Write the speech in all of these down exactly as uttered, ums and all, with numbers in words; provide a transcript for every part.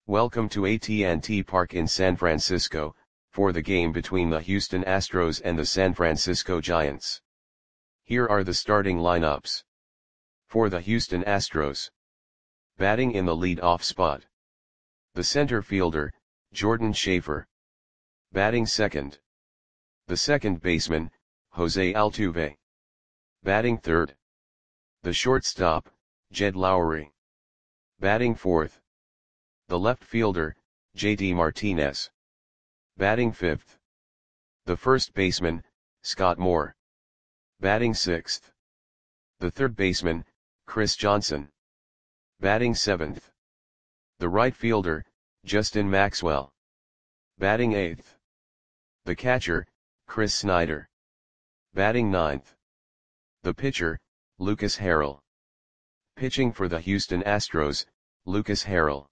Welcome to A T and T Park in San Francisco, for the game between the Houston Astros and the San Francisco Giants. Here are the starting lineups. For the Houston Astros. Batting in the lead-off spot. The center fielder, Jordan Schafer. Batting second. The second baseman, Jose Altuve. Batting third. The shortstop, Jed Lowrie. Batting fourth. The left fielder, J D Martinez. Batting fifth. The first baseman, Scott Moore. Batting sixth. The third baseman, Chris Johnson. Batting seventh. The right fielder, Justin Maxwell. Batting eighth. The catcher, Chris Snyder. Batting ninth. The pitcher, Lucas Harrell. Pitching for the Houston Astros, Lucas Harrell.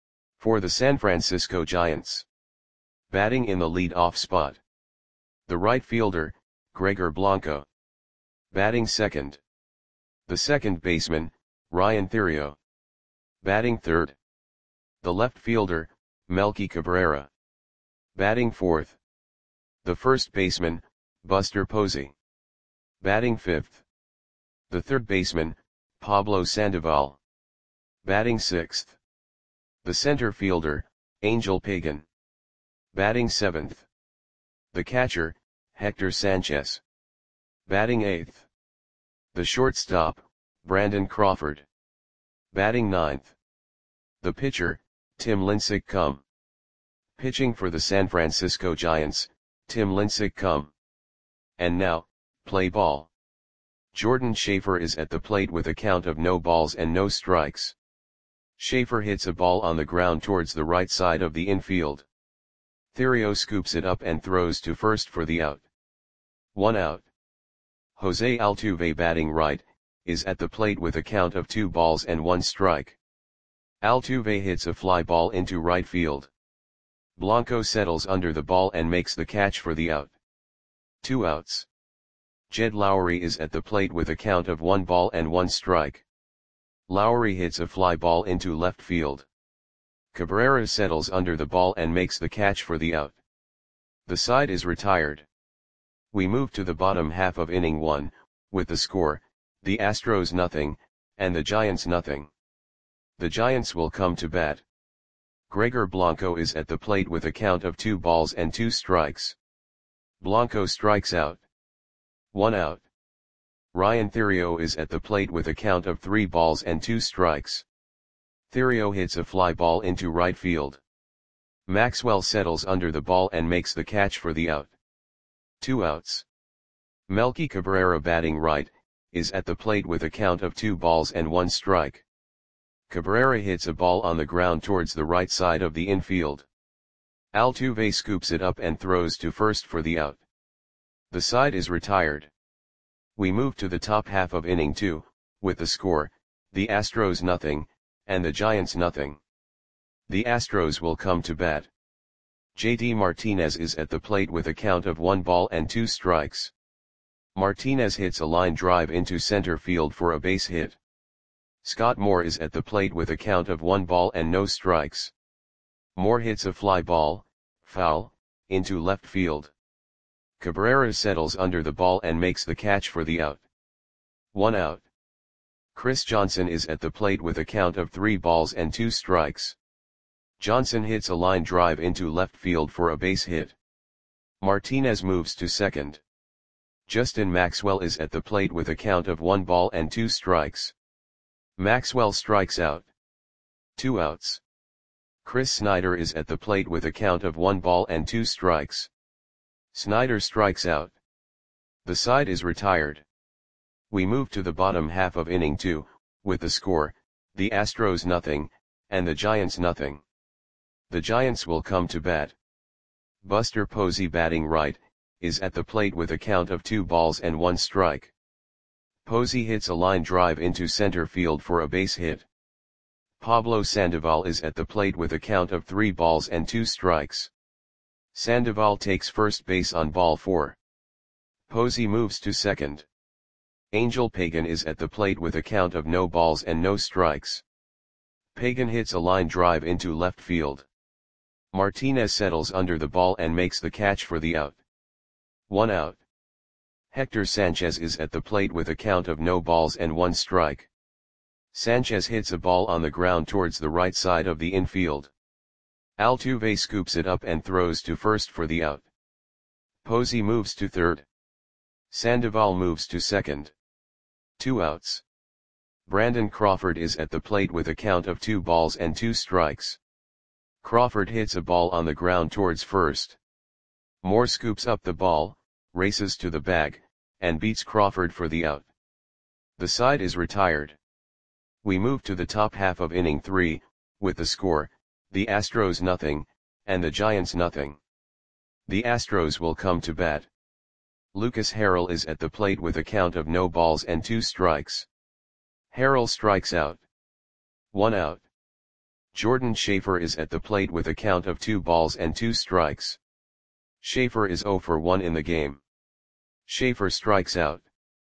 For the San Francisco Giants. Batting in the lead-off spot. The right fielder, Gregor Blanco. Batting second. The second baseman, Ryan Theriot. Batting third. The left fielder, Melky Cabrera. Batting fourth. The first baseman, Buster Posey. Batting fifth. The third baseman, Pablo Sandoval. Batting sixth. The center fielder, Angel Pagan. Batting seventh. The catcher, Hector Sanchez. Batting eighth. The shortstop, Brandon Crawford. Batting ninth. The pitcher, Tim Lincecum. Pitching for the San Francisco Giants, Tim Lincecum. And now, play ball. Jordan Schafer is at the plate with a count of no balls and no strikes. Schafer hits a ball on the ground towards the right side of the infield. Theriot scoops it up and throws to first for the out. One out. Jose Altuve, batting right, is at the plate with a count of two balls and one strike. Altuve hits a fly ball into right field. Blanco settles under the ball and makes the catch for the out. Two outs. Jed Lowrie is at the plate with a count of one ball and one strike. Lowrie hits a fly ball into left field. Cabrera settles under the ball and makes the catch for the out. The side is retired. We move to the bottom half of inning one, with the score, the Astros nothing, and the Giants nothing. The Giants will come to bat. Gregor Blanco is at the plate with a count of two balls and two strikes. Blanco strikes out. One out. Ryan Theriot is at the plate with a count of three balls and two strikes. Theriot hits a fly ball into right field. Maxwell settles under the ball and makes the catch for the out. Two outs. Melky Cabrera, batting right, is at the plate with a count of two balls and one strike. Cabrera hits a ball on the ground towards the right side of the infield. Altuve scoops it up and throws to first for the out. The side is retired. We move to the top half of inning two, with the score, the Astros nothing, and the Giants nothing. The Astros will come to bat. J D Martinez is at the plate with a count of one ball and two strikes. Martinez hits a line drive into center field for a base hit. Scott Moore is at the plate with a count of one ball and no strikes. Moore hits a fly ball, foul, into left field. Cabrera settles under the ball and makes the catch for the out. One out. Chris Johnson is at the plate with a count of three balls and two strikes. Johnson hits a line drive into left field for a base hit. Martinez moves to second. Justin Maxwell is at the plate with a count of one ball and two strikes. Maxwell strikes out. Two outs. Chris Snyder is at the plate with a count of one ball and two strikes. Snyder strikes out. The side is retired. We move to the bottom half of inning two, with the score, the Astros nothing, and the Giants nothing. The Giants will come to bat. Buster Posey, batting right, is at the plate with a count of two balls and one strike. Posey hits a line drive into center field for a base hit. Pablo Sandoval is at the plate with a count of three balls and two strikes. Sandoval takes first base on ball four. Posey moves to second. Angel Pagan is at the plate with a count of no balls and no strikes. Pagan hits a line drive into left field. Martinez settles under the ball and makes the catch for the out. One out. Hector Sanchez is at the plate with a count of no balls and one strike. Sanchez hits a ball on the ground towards the right side of the infield. Altuve scoops it up and throws to first for the out. Posey moves to third. Sandoval moves to second. Two outs. Brandon Crawford is at the plate with a count of two balls and two strikes. Crawford hits a ball on the ground towards first. Moore scoops up the ball, races to the bag, and beats Crawford for the out. The side is retired. We move to the top half of inning three, with the score, the Astros nothing, and the Giants nothing. The Astros will come to bat. Lucas Harrell is at the plate with a count of no balls and two strikes. Harrell strikes out. One out. Jordan Schaefer is at the plate with a count of two balls and two strikes. Schaefer is zero for one in the game. Schaefer strikes out.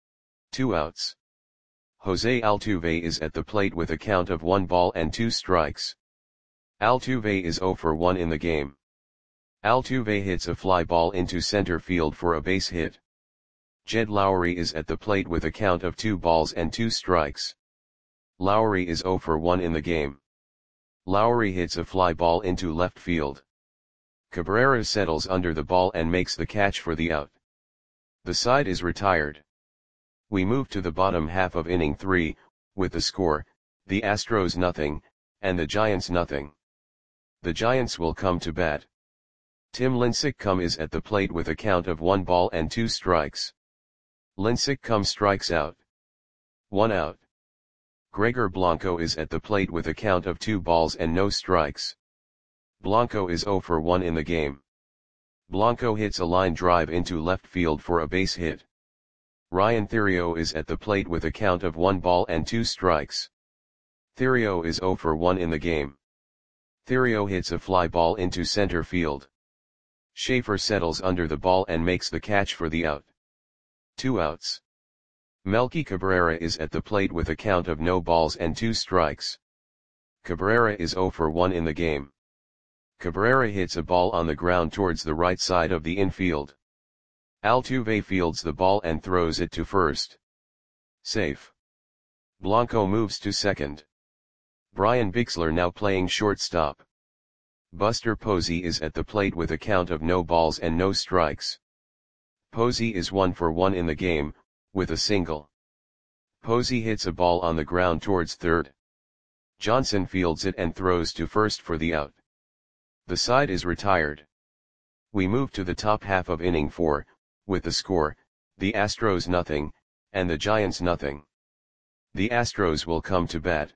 Two outs. Jose Altuve is at the plate with a count of one ball and two strikes. Altuve is zero for one in the game. Altuve hits a fly ball into center field for a base hit. Jed Lowry is at the plate with a count of two balls and two strikes. Lowry is zero for one in the game. Lowry hits a fly ball into left field. Cabrera settles under the ball and makes the catch for the out. The side is retired. We move to the bottom half of inning three, with the score, the Astros nothing, and the Giants nothing. The Giants will come to bat. Tim Lincecum is at the plate with a count of one ball and two strikes. Lincecum strikes out. One out. Gregor Blanco is at the plate with a count of two balls and no strikes. Blanco is zero for one in the game. Blanco hits a line drive into left field for a base hit. Ryan Theriot is at the plate with a count of one ball and two strikes. Theriot is zero for one in the game. Theriot hits a fly ball into center field. Schaefer settles under the ball and makes the catch for the out. Two outs. Melky Cabrera is at the plate with a count of no balls and two strikes. Cabrera is zero for one in the game. Cabrera hits a ball on the ground towards the right side of the infield. Altuve fields the ball and throws it to first. Safe. Blanco moves to second. Brian Bixler now playing shortstop. Buster Posey is at the plate with a count of no balls and no strikes. Posey is one for one in the game, with a single. Posey hits a ball on the ground towards third. Johnson fields it and throws to first for the out. The side is retired. We move to the top half of inning four, with the score, the Astros nothing, and the Giants nothing. The Astros will come to bat.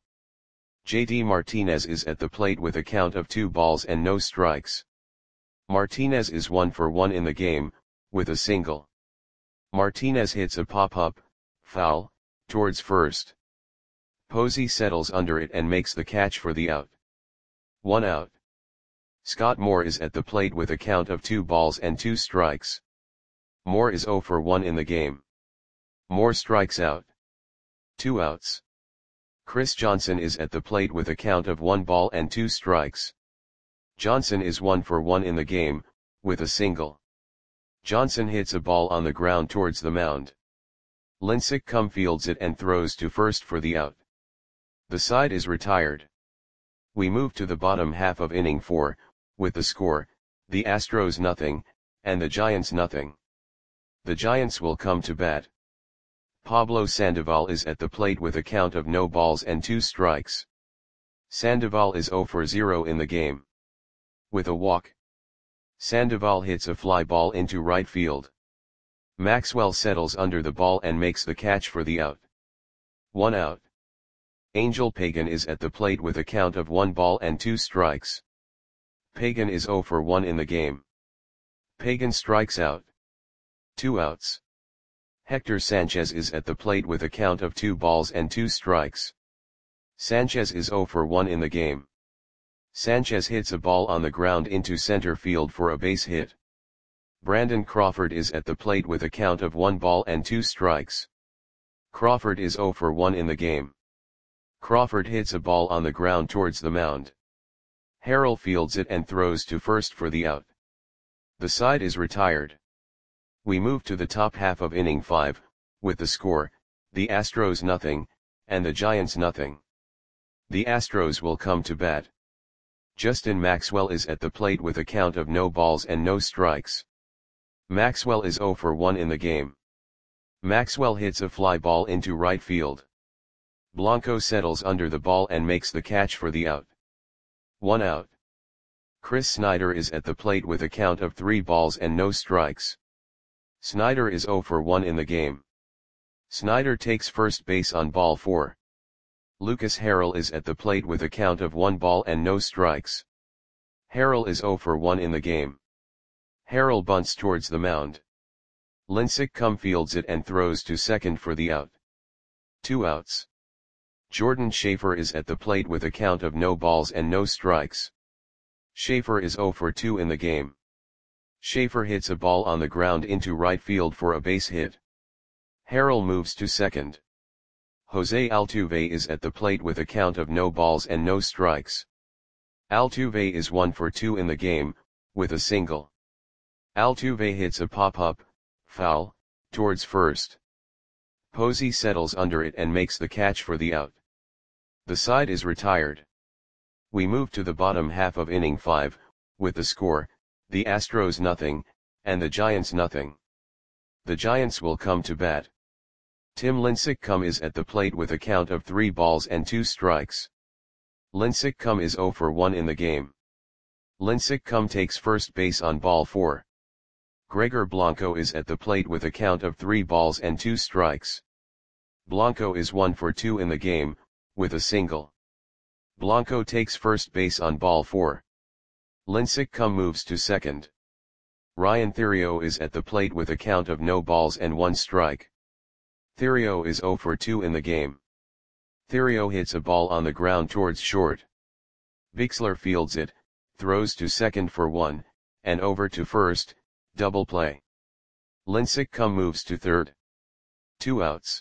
J D Martinez is at the plate with a count of two balls and no strikes. Martinez is one for one in the game, with a single. Martinez hits a pop-up, foul, towards first. Posey settles under it and makes the catch for the out. One out. Scott Moore is at the plate with a count of two balls and two strikes. Moore is zero for one in the game. Moore strikes out. Two outs. Chris Johnson is at the plate with a count of one ball and two strikes. Johnson is one for one in the game, with a single. Johnson hits a ball on the ground towards the mound. Lincecum fields it and throws to first for the out. The side is retired. We move to the bottom half of inning four, with the score, the Astros nothing, and the Giants nothing. The Giants will come to bat. Pablo Sandoval is at the plate with a count of no balls and two strikes. Sandoval is zero for zero in the game. With a walk. Sandoval hits a fly ball into right field. Maxwell settles under the ball and makes the catch for the out. One out. Angel Pagan is at the plate with a count of one ball and two strikes. Pagan is zero for one in the game. Pagan strikes out. Two outs. Hector Sanchez is at the plate with a count of two balls and two strikes. Sanchez is zero for one in the game. Sanchez hits a ball on the ground into center field for a base hit. Brandon Crawford is at the plate with a count of one ball and two strikes. Crawford is zero for one in the game. Crawford hits a ball on the ground towards the mound. Harrell fields it and throws to first for the out. The side is retired. We move to the top half of inning five, with the score, the Astros nothing, and the Giants nothing. The Astros will come to bat. Justin Maxwell is at the plate with a count of no balls and no strikes. Maxwell is zero for one in the game. Maxwell hits a fly ball into right field. Blanco settles under the ball and makes the catch for the out. One out. Chris Snyder is at the plate with a count of three balls and no strikes. Snyder is zero for one in the game. Snyder takes first base on ball four. Lucas Harrell is at the plate with a count of one ball and no strikes. Harrell is zero for one in the game. Harrell bunts towards the mound. Lincecum fields it and throws to second for the out. Two outs. Jordan Schaefer is at the plate with a count of no balls and no strikes. Schaefer is zero for two in the game. Schaefer hits a ball on the ground into right field for a base hit. Harrell moves to second. Jose Altuve is at the plate with a count of no balls and no strikes. Altuve is one for two in the game, with a single. Altuve hits a pop-up, foul, towards first. Posey settles under it and makes the catch for the out. The side is retired. We move to the bottom half of inning five, with the score, the Astros nothing, and the Giants nothing. The Giants will come to bat. Tim Lincecum is at the plate with a count of three balls and two strikes. Lincecum is zero for one in the game. Lincecum takes first base on ball four. Gregor Blanco is at the plate with a count of three balls and two strikes. Blanco is one for two in the game, with a single. Blanco takes first base on ball four. Lincecum moves to second. Ryan Theriot is at the plate with a count of no balls and one strike. Theriot is zero for two in the game. Theriot hits a ball on the ground towards short. Bixler fields it, throws to second for one, and over to first, double play. Lincecum moves to third. Two outs.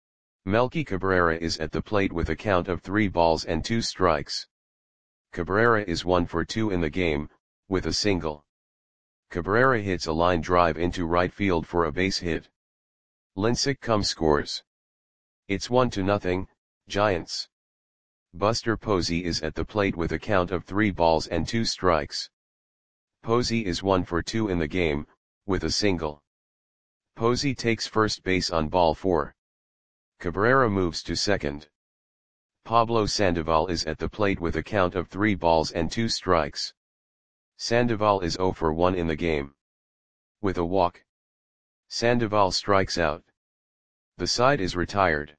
Melky Cabrera is at the plate with a count of three balls and two strikes. Cabrera is one for two in the game, with a single. Cabrera hits a line drive into right field for a base hit. Lincecum scores. It's one to nothing, Giants. Buster Posey is at the plate with a count of three balls and two strikes. Posey is one for two in the game, with a single. Posey takes first base on ball four. Cabrera moves to second. Pablo Sandoval is at the plate with a count of three balls and two strikes. Sandoval is zero for one in the game. With a walk. Sandoval strikes out. The side is retired.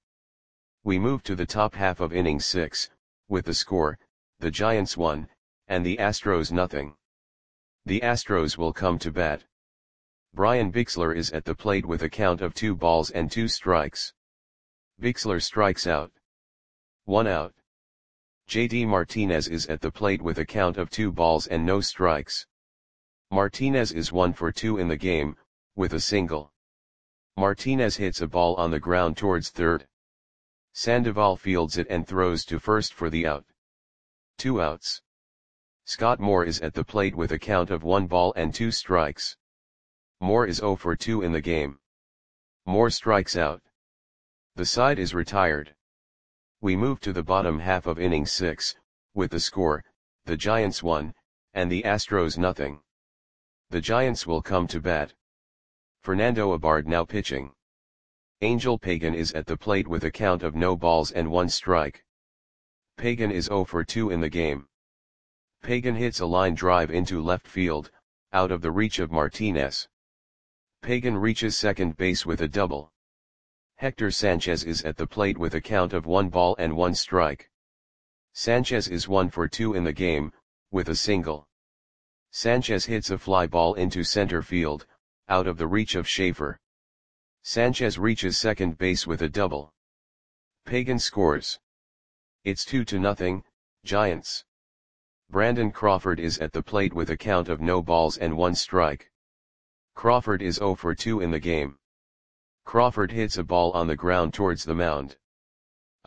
We move to the top half of inning six, with the score, the Giants one, and the Astros nothing. The Astros will come to bat. Brian Bixler is at the plate with a count of two balls and two strikes. Bixler strikes out. One out. J D Martinez is at the plate with a count of two balls and no strikes. Martinez is one for two in the game, with a single. Martinez hits a ball on the ground towards third. Sandoval fields it and throws to first for the out. Two outs. Scott Moore is at the plate with a count of one ball and two strikes. Moore is zero for two in the game. Moore strikes out. The side is retired. We move to the bottom half of inning six, with the score, the Giants one, and the Astros nothing. The Giants will come to bat. Fernando Abard now pitching. Angel Pagan is at the plate with a count of no balls and one strike. Pagan is zero for two in the game. Pagan hits a line drive into left field, out of the reach of Martinez. Pagan reaches second base with a double. Hector Sanchez is at the plate with a count of one ball and one strike. Sanchez is one for two in the game, with a single. Sanchez hits a fly ball into center field, out of the reach of Schaefer. Sanchez reaches second base with a double. Pagan scores. It's two to nothing, Giants. Brandon Crawford is at the plate with a count of no balls and one strike. Crawford is zero for two in the game. Crawford hits a ball on the ground towards the mound.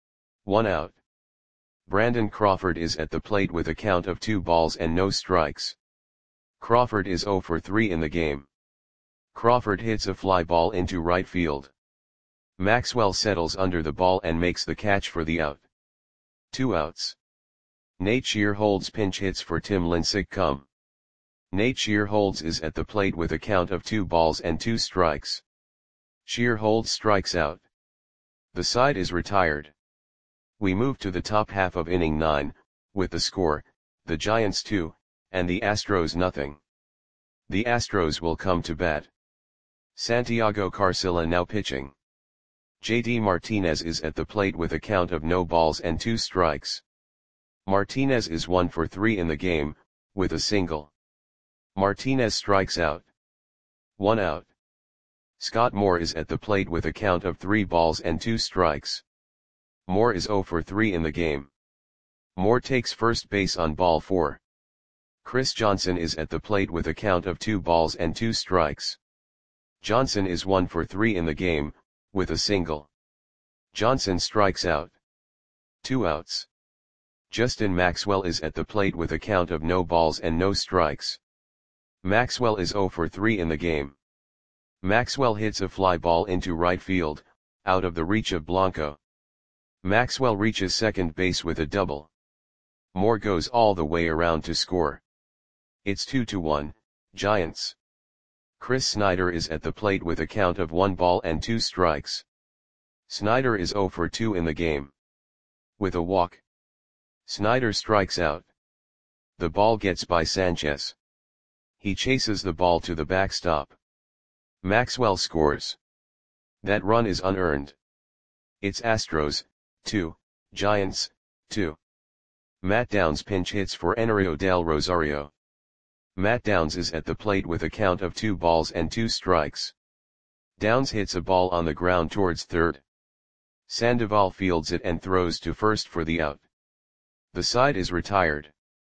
One out. Brandon Crawford is at the plate with a count of two balls and no strikes. Crawford is zero for three in the game. Crawford hits a fly ball into right field. Maxwell settles under the ball and makes the catch for the out. Two outs. Nate Shear holds pinch hits for Tim Lincecum. Nate Shear holds is at the plate with a count of two balls and two strikes. Shear holds strikes out. The side is retired. We move to the top half of inning nine, with the score, the Giants two, and the Astros nothing. The Astros will come to bat. Santiago Carcilla now pitching. J D Martinez is at the plate with a count of no balls and two strikes. Martinez is one for three in the game, with a single. Martinez strikes out. One out. Scott Moore is at the plate with a count of three balls and two strikes. Moore is zero for three in the game. Moore takes first base on ball four. Chris Johnson is at the plate with a count of two balls and two strikes. Johnson is one for three in the game, with a single. Johnson strikes out. Two outs. Justin Maxwell is at the plate with a count of no balls and no strikes. Maxwell is zero for three in the game. Maxwell hits a fly ball into right field, out of the reach of Blanco. Maxwell reaches second base with a double. Moore goes all the way around to score. It's two to one, Giants. Chris Snyder is at the plate with a count of one ball and two strikes. Snyder is zero for two in the game. With a walk. Snyder strikes out. The ball gets by Sanchez. He chases the ball to the backstop. Maxwell scores. That run is unearned. It's Astros, two, Giants, two. Matt Downs pinch hits for Enerio Del Rosario. Matt Downs is at the plate with a count of two balls and two strikes. Downs hits a ball on the ground towards third. Sandoval fields it and throws to first for the out. The side is retired.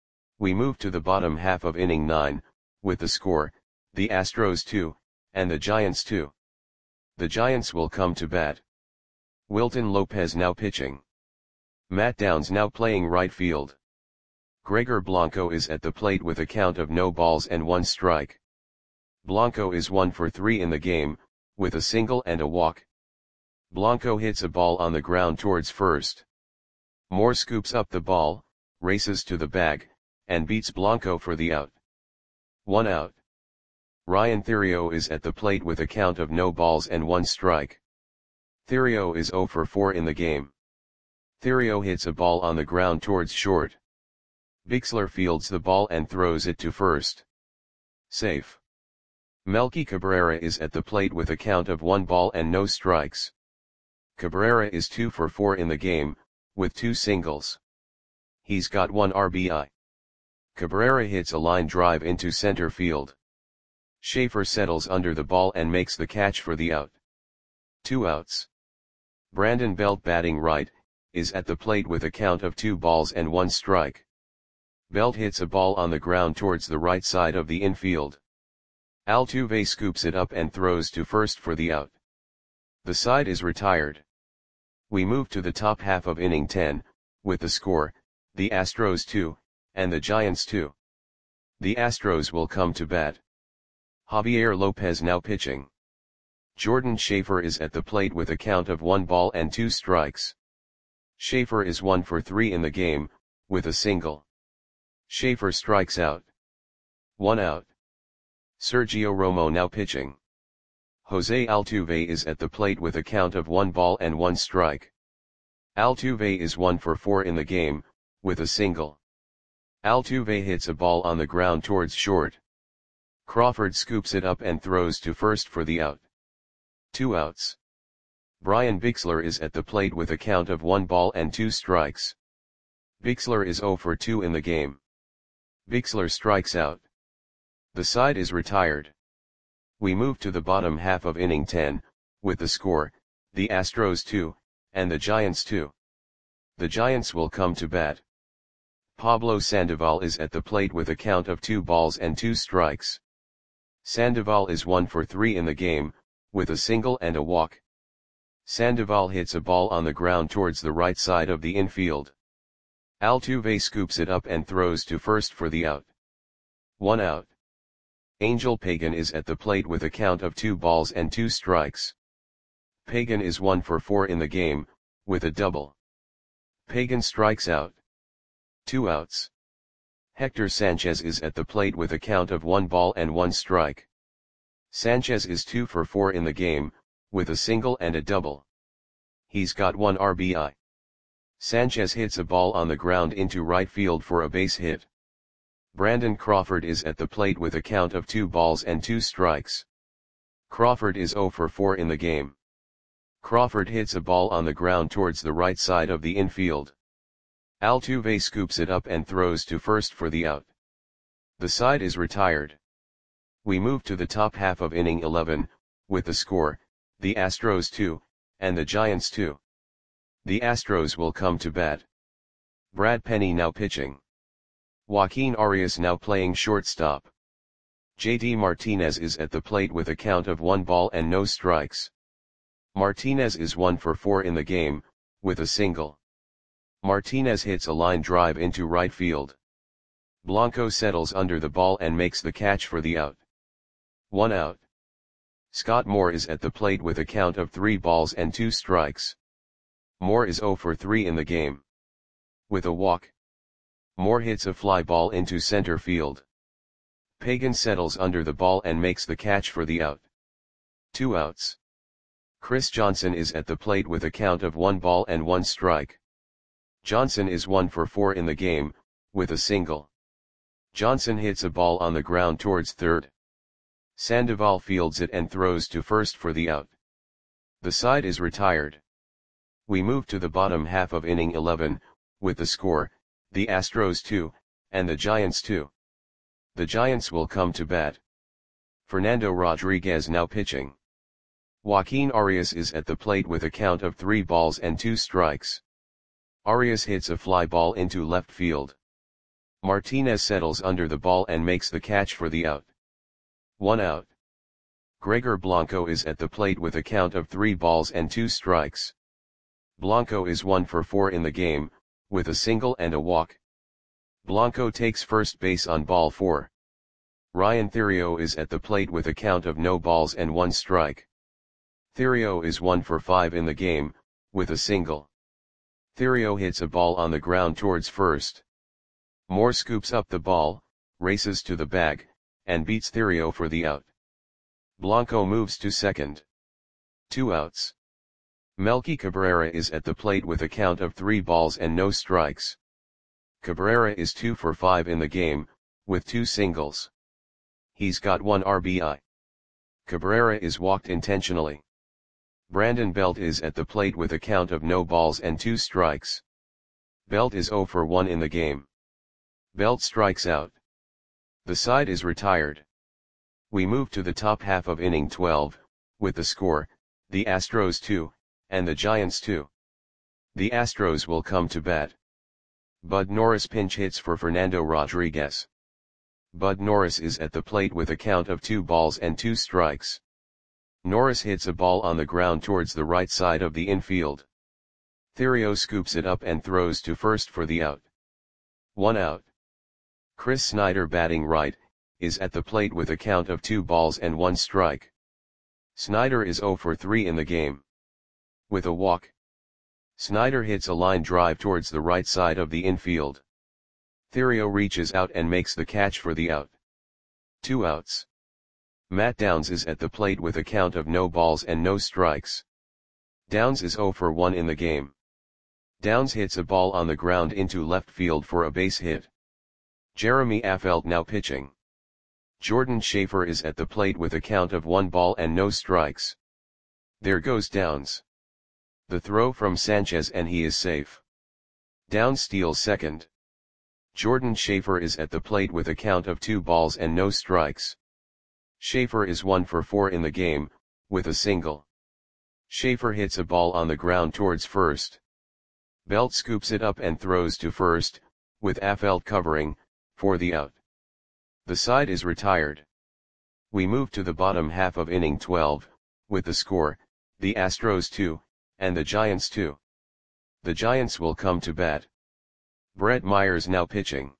We move to the bottom half of inning nine, with the score, the Astros two, and the Giants two. The Giants will come to bat. Wilton Lopez now pitching. Matt Downs now playing right field. Gregor Blanco is at the plate with a count of no balls and one strike. Blanco is one for three in the game, with a single and a walk. Blanco hits a ball on the ground towards first. Moore scoops up the ball, races to the bag, and beats Blanco for the out. One out. Ryan Theriot is at the plate with a count of no balls and one strike. Theriot is zero for four in the game. Theriot hits a ball on the ground towards short. Bixler fields the ball and throws it to first. Safe. Melky Cabrera is at the plate with a count of one ball and no strikes. Cabrera is two for four in the game, with two singles. He's got one R B I. Cabrera hits a line drive into center field. Schaefer settles under the ball and makes the catch for the out. Two outs. Brandon Belt batting right, is at the plate with a count of two balls and one strike. Belt hits a ball on the ground towards the right side of the infield. Altuve scoops it up and throws to first for the out. The side is retired. We move to the top half of inning ten, with the score, the Astros two, and the Giants two. The Astros will come to bat. Javier Lopez now pitching. Jordan Schaefer is at the plate with a count of one ball and two strikes. Schaefer is one for three in the game, with a single. Schaefer strikes out. One out. Sergio Romo now pitching. Jose Altuve is at the plate with a count of one ball and one strike. Altuve is one for four in the game, with a single. Altuve hits a ball on the ground towards short. Crawford scoops it up and throws to first for the out. Two outs. Brian Bixler is at the plate with a count of one ball and two strikes. Bixler is zero for two in the game. Bixler strikes out. The side is retired. We move to the bottom half of inning ten, with the score, the Astros two, and the Giants two. The Giants will come to bat. Pablo Sandoval is at the plate with a count of two balls and two strikes. Sandoval is one for three in the game, with a single and a walk. Sandoval hits a ball on the ground towards the right side of the infield. Altuve scoops it up and throws to first for the out. One out. Angel Pagan is at the plate with a count of two balls and two strikes. Pagan is one for four in the game, with a double. Pagan strikes out. Two outs. Hector Sanchez is at the plate with a count of one ball and one strike. Sanchez is two for four in the game, with a single and a double. He's got one R B I. Sanchez hits a ball on the ground into right field for a base hit. Brandon Crawford is at the plate with a count of two balls and two strikes. Crawford is zero for four in the game. Crawford hits a ball on the ground towards the right side of the infield. Altuve scoops it up and throws to first for the out. The side is retired. We move to the top half of inning eleven, with the score, the Astros two, and the Giants two. The Astros will come to bat. Brad Penny now pitching. Joaquin Arias now playing shortstop. J D Martinez is at the plate with a count of one ball and no strikes. Martinez is one for four in the game, with a single. Martinez hits a line drive into right field. Blanco settles under the ball and makes the catch for the out. One out. Scott Moore is at the plate with a count of three balls and two strikes. Moore is zero for three in the game. With a walk. Moore hits a fly ball into center field. Pagan settles under the ball and makes the catch for the out. Two outs. Chris Johnson is at the plate with a count of one ball and one strike. Johnson is one for four in the game, with a single. Johnson hits a ball on the ground towards third. Sandoval fields it and throws to first for the out. The side is retired. We move to the bottom half of inning eleven, with the score, the Astros two, and the Giants two. The Giants will come to bat. Fernando Rodriguez now pitching. Joaquin Arias is at the plate with a count of three balls and two strikes. Arias hits a fly ball into left field. Martinez settles under the ball and makes the catch for the out. One out. Gregor Blanco is at the plate with a count of three balls and two strikes. Blanco is one for four in the game, with a single and a walk. Blanco takes first base on ball four. Ryan Theriot is at the plate with a count of no balls and one strike. Theriot is one for five in the game, with a single. Theriot hits a ball on the ground towards first. Moore scoops up the ball, races to the bag, and beats Theriot for the out. Blanco moves to second. Two outs. Melky Cabrera is at the plate with a count of three balls and no strikes. Cabrera is two for five in the game, with two singles. He's got one R B I. Cabrera is walked intentionally. Brandon Belt is at the plate with a count of no balls and two strikes. Belt is zero for one in the game. Belt strikes out. The side is retired. We move to the top half of inning twelve, with the score, the Astros two, and the Giants two. The Astros will come to bat. Bud Norris pinch hits for Fernando Rodriguez. Bud Norris is at the plate with a count of two balls and two strikes. Norris hits a ball on the ground towards the right side of the infield. Theriot scoops it up and throws to first for the out. One out. Chris Snyder batting right, is at the plate with a count of two balls and one strike. Snyder is zero for three in the game. With a walk. Snyder hits a line drive towards the right side of the infield. Theriot reaches out and makes the catch for the out. Two outs. Matt Downs is at the plate with a count of no balls and no strikes. Downs is zero for one in the game. Downs hits a ball on the ground into left field for a base hit. Jeremy Affeldt now pitching. Jordan Schaefer is at the plate with a count of one ball and no strikes. There goes Downs. The throw from Sanchez and he is safe. Downs steals second. Jordan Schaefer is at the plate with a count of two balls and no strikes. Schaefer is one for four in the game, with a single. Schaefer hits a ball on the ground towards first. Belt scoops it up and throws to first, with Affeldt covering, for the out. The side is retired. We move to the bottom half of inning twelve, with the score, the Astros two, and the Giants two. The Giants will come to bat. Brett Myers now pitching.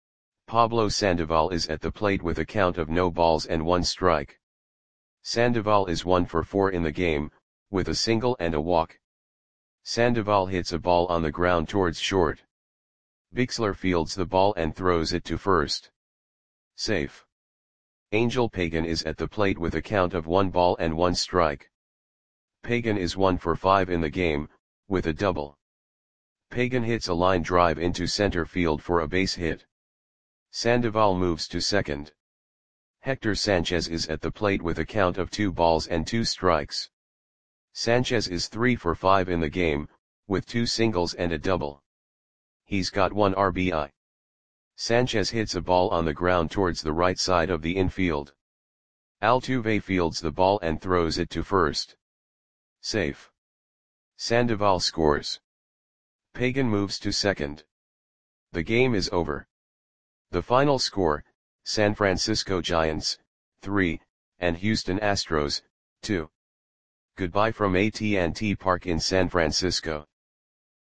Pablo Sandoval is at the plate with a count of no balls and one strike. Sandoval is one for four in the game, with a single and a walk. Sandoval hits a ball on the ground towards short. Bixler fields the ball and throws it to first. Safe. Angel Pagan is at the plate with a count of one ball and one strike. Pagan is one for five in the game, with a double. Pagan hits a line drive into center field for a base hit. Sandoval moves to second. Hector Sanchez is at the plate with a count of two balls and two strikes. Sanchez is three for five in the game, with two singles and a double. He's got one R B I. Sanchez hits a ball on the ground towards the right side of the infield. Altuve fields the ball and throws it to first. Safe. Sandoval scores. Pagan moves to second. The game is over. The final score, San Francisco Giants, three, and Houston Astros, two. Goodbye from A T and T Park in San Francisco.